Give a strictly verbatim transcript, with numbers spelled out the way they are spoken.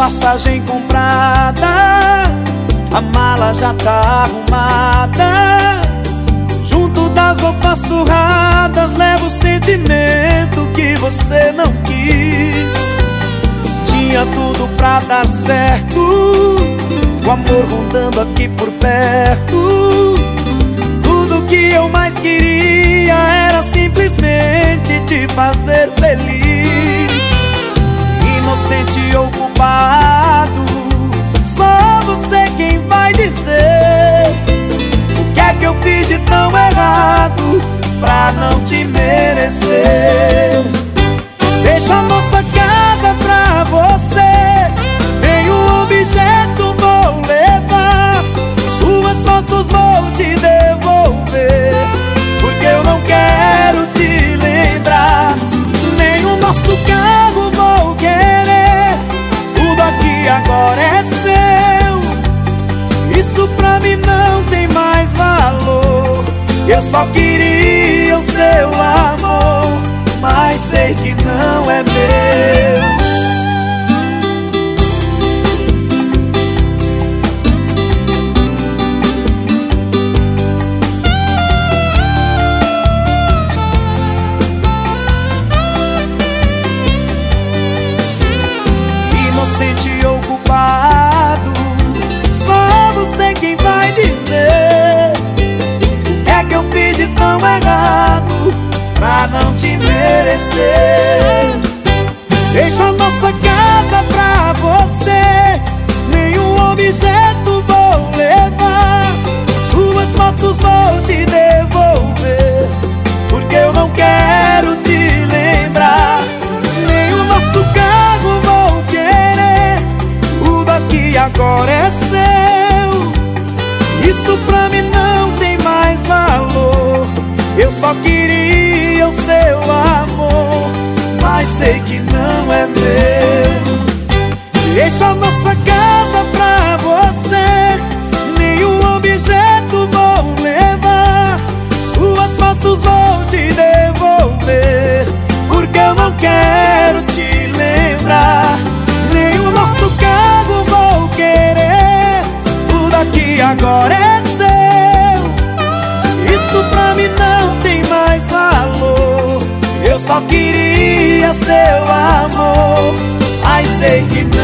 passagem comprada, a mala já tá arrumada. Junto das roupas surradas levo o sentimento que você não quis. Tinha tudo pra dar certo, o amor rondando aqui por perto. Tudo que eu mais queria era simplesmente te fazer feliz. Inocente ou culpado, só você quem vai dizer o que é que eu fiz de tão errado pra não te merecer. Deixa a nossa casa pra você, nenhum objeto vou levar, suas fotos vou te devolver, porque eu não quero te lembrar. Nem o nosso carro vou querer, tudo aqui agora é seu. Isso pra mim não tem mais valor. Eu só queria o seu amor, mas sei que não é meu. Inocente ou culpado, só você quem vai dizer o que é que eu fiz de tão errado pra não te merecer. Deixa a nossa casa pra você, nenhum objeto vou levar, suas fotos vou te devolver, porque eu não quero te lembrar. Nem o nosso carro vou querer, tudo aqui agora é seu. Isso pra mim não tem mais valor. Eu só queria o seu amor, mas sei que não é meu. Deixa a nossa casa pra você, nenhum objeto vou levar, suas fotos vou te devolver, porque eu não quero te lembrar. Nem o nosso carro vou querer, tudo aqui agora é seu. Isso pra mim não tem mais valor. Eu só queria seu amor, mas sei que não